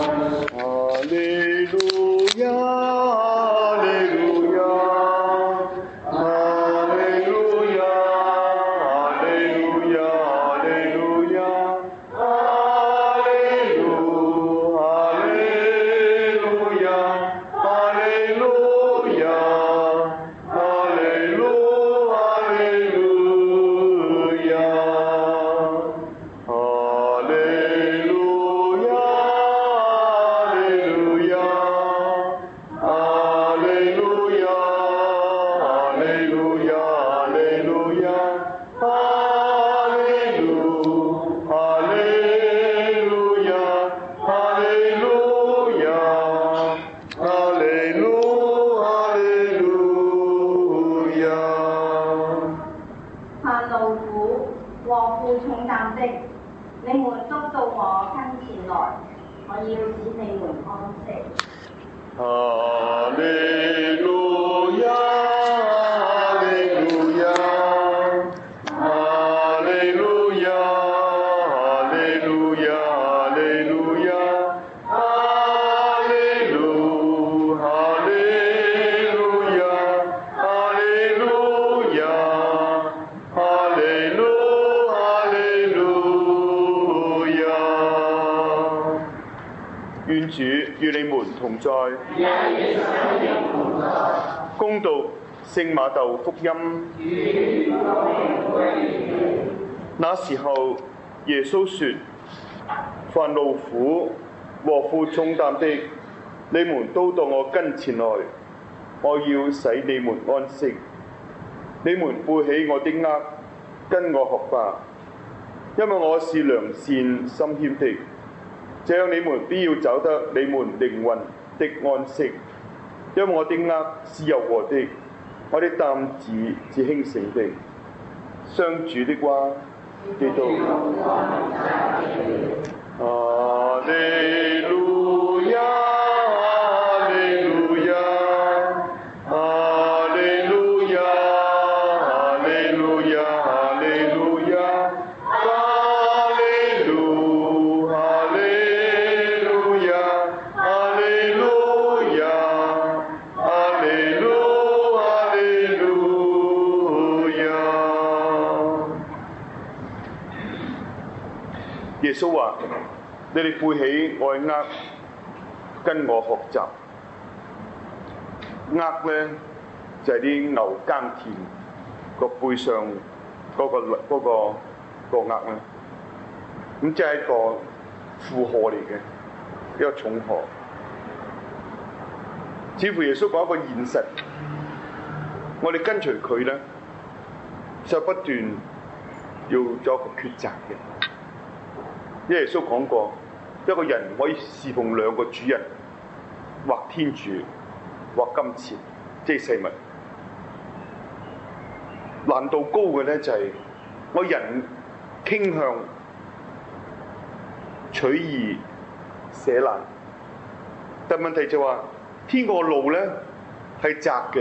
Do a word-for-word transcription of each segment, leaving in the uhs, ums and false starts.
同在，恭讀聖馬竇福音。那時候，耶穌說：凡勞苦和負重擔的，你們都到我跟前來，我要使你們安息。你們背起我的軛，跟我學吧，因為我是良善心謙的。這樣你們必要找得你們靈魂的安息，因為我的軛是柔和的，我的擔子是輕省的。上主的話，基督。哈利路亞，哈利路亞，哈利路亞，哈利路亞，哈利路亞。耶穌話：你哋背起我嘅軛，跟我學習。軛咧就係、是、啲牛耕田個背上嗰、那個嗰、那個、那個軛咧，咁即係一個負荷嚟嘅，一個重荷。似乎耶穌講一個現實，我哋跟隨佢咧，就不斷要做一個抉擇嘅。因為耶穌講過，一個人可以侍奉兩個主人，或天主，或金錢，即係世物。難度高嘅咧就係、是、我人傾向取易捨難，但問題就話、是、天國路咧係窄嘅，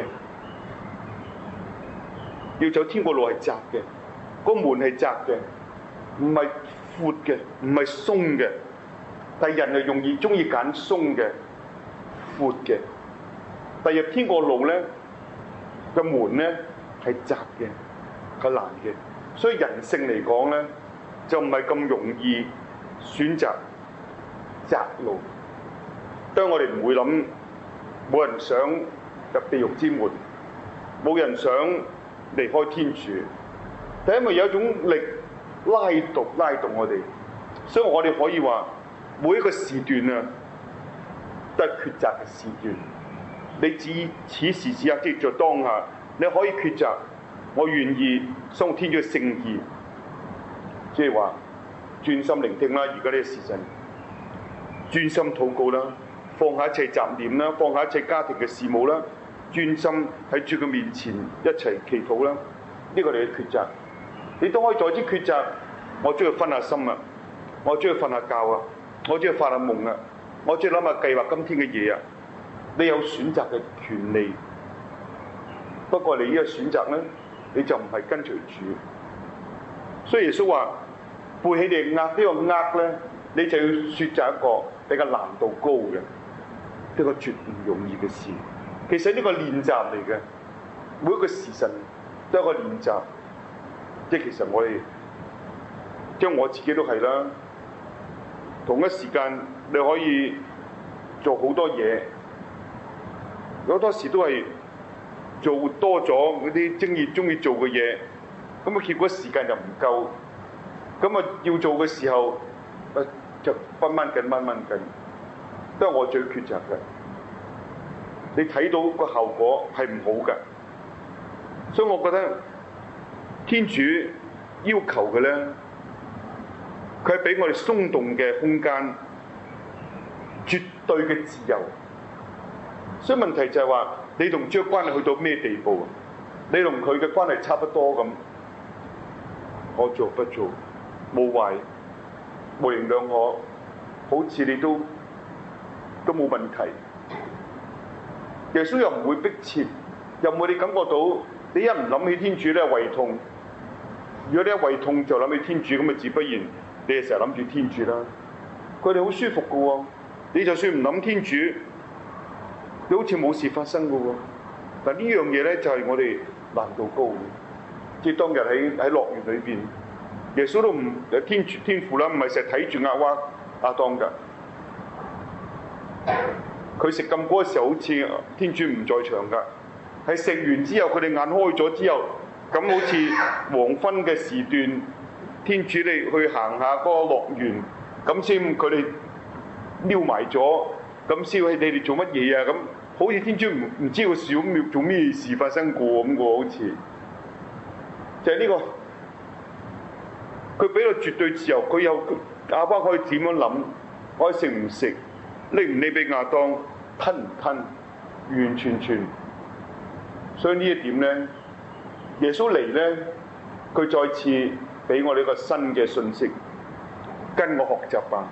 要走天國路係窄嘅，個門係窄嘅，唔係闊嘅，唔係鬆嘅，但係人係容易中意揀鬆嘅、闊嘅。但係入天國路咧，個門咧係窄嘅，係難嘅。所以人性嚟講咧，就唔係咁容易選擇窄路。當我哋唔會諗，冇人想入地獄之門，冇人想離開天主，但係因為有一種力拉動拉動我哋，所以我哋可以話每一個時段啊，都係抉擇嘅時段。你只此時此刻即在當下，你可以抉擇，我願意相信天主嘅聖意，即係話專心聆聽啦，而家呢個時辰，專心禱告啦，放下一切雜念啦，放下一切家庭嘅事務啦，專心喺主嘅面前一齊祈禱啦。呢個你嘅抉擇。你都可以在之抉擇，我中意分下心啊，我中意瞓下覺啊，我中意發下夢啊，我中意諗下計劃今天嘅嘢啊。你有選擇嘅權利，不過你呢個選擇咧，你就唔係跟隨主。所以耶穌話：背起你嘅軛，呢個軛咧，你就要選擇一個比較難度高嘅，一個絕唔容易嘅事。其實呢個練習嚟嘅，每一個時辰都係一個練習。即係其實我哋，即係我自己都係啦。同一時間你可以做好多嘢，好多時都係做多咗嗰啲中意中意做嘅嘢，咁啊結果時間就唔夠，咁啊要做嘅時候，誒就掹掹緊掹掹緊，都係我最抉擇嘅。你睇到個後果係唔好嘅，所以我覺得天主要求嘅咧，佢係俾我哋鬆動嘅空間，絕對嘅自由。所以問題就係話，你同主嘅關係去到咩地步？你同佢嘅關係差不多咁，我做不做，冇壞，模棱兩可，好似你都都冇問題。耶穌又唔會逼切，又唔會你感覺到你一唔諗起天主咧胃痛。如果你一胃痛就諗起天主，咁啊自不然你係成日諗住天主啦。佢哋好舒服嘅喎，你就算唔諗天主，你好似冇事發生嘅喎。但呢樣嘢咧就係我哋難度高嘅。即係當日喺喺樂園裏邊，耶穌都唔天主天父啦，唔係成日睇住亞娃亞當㗎。佢食禁果嘅時候，好似天主唔在場㗎。係食完之後，佢哋眼開咗之後，咁好似黃昏嘅時段，天主你去行下嗰個樂園，咁先佢哋撩埋咗，咁先你哋做乜嘢啊？咁好似天主唔唔知個小廟做咩事發生過咁喎，好似就係呢個，佢俾到絕對自由，佢有亞巴可以點樣諗，可以食唔食，拎唔拎俾亞當，吞唔吞，完完全全。所以呢一點咧，耶穌嚟咧，佢再次俾我哋一個新嘅信息，跟我學習吧，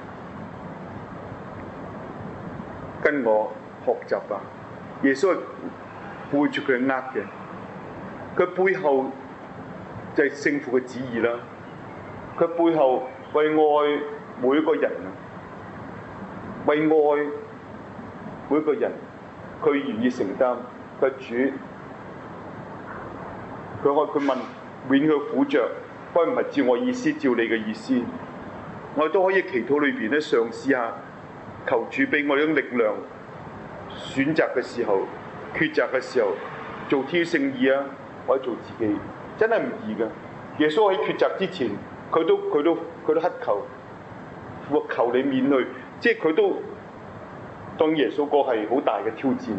跟我學習吧。耶穌係背住佢呃嘅，佢背後就係聖父嘅旨意啦。佢背後為愛每一個人，為愛每一個人，佢願意承擔。佢主，佢愛佢問，免佢苦着，不唔係照我意思，照你嘅意思。我哋都可以祈禱裏邊咧，嘗試下求主俾我哋啲力量，選擇嘅時候、抉擇嘅時候，做天聖意啊，或者做自己，真係唔易嘅。耶穌喺抉擇之前，佢都佢都佢都乞求，我求你免去，即係佢都當耶穌個係好大嘅挑戰。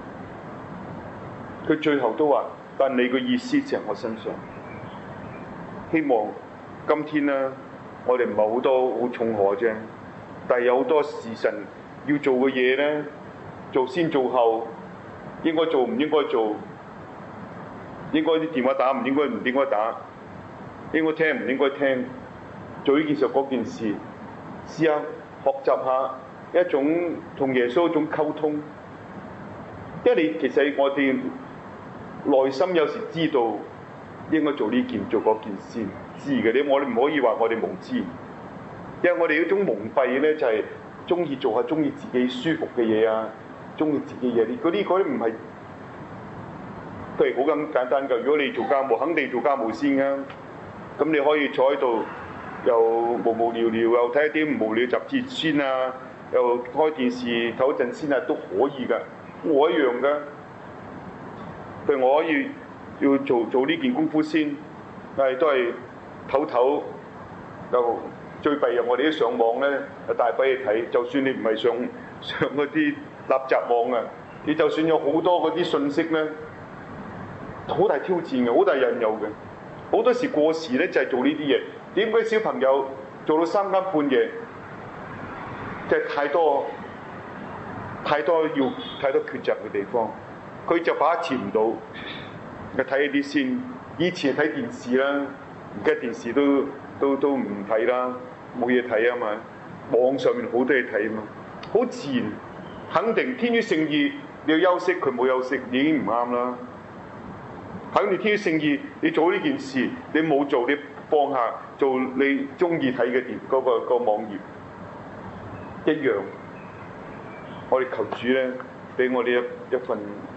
佢最後都話：但你嘅意思就喺我身上。希望今天呢，我哋唔係好多好重荷啫，但係有好多時辰要做嘅嘢呢，做先做後，應該做唔應該做，應該啲電話打唔應該唔應該打，應該聽唔應該聽，做呢件事嗰件事，試下學習下一種同耶穌一種溝通，因為你其實我哋內心有時知道應該做呢件做嗰件先知嘅，你我哋唔可以話我哋無知，因為我哋嗰種蒙蔽咧就係中意做下中意自己舒服嘅嘢啊，中意自己嘢，嗰啲嗰啲唔係，譬如好咁簡單㗎。如果你做家務，肯定做家務先㗎。咁你可以坐喺度，又無無聊聊，又睇一啲無聊雜誌先啊，又開電視唞陣先啊，都可以㗎。我一樣㗎。譬如我可以要做做呢件功夫先，但係都係唞唞。又最弊又我哋一上網咧，又大把嘢睇。就算你唔係上上嗰啲垃圾網啊，你就算有好多嗰啲信息咧，好大挑戰嘅，好大引誘嘅。好多時過時咧就係做呢啲嘢。點解小朋友做到三更半夜，即係太多太多要太多抉擇嘅地方，佢就把持唔到。嘅睇呢啲先，以前睇電視啦，而家電視都都都唔睇啦，冇嘢睇啊嘛。網上面好多嘢睇啊嘛，好自然，肯定天主聖意你要休息，佢冇休息已經唔啱啦。肯定天主聖意，你做呢件事你冇做，你放下做你中意睇嘅電嗰個個網頁， 一樣。我哋求主咧，俾我哋一一份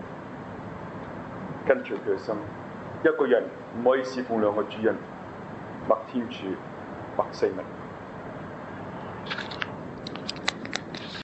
跟隨佢嘅心。一個人唔可以侍奉兩個主人，或天主，或世民。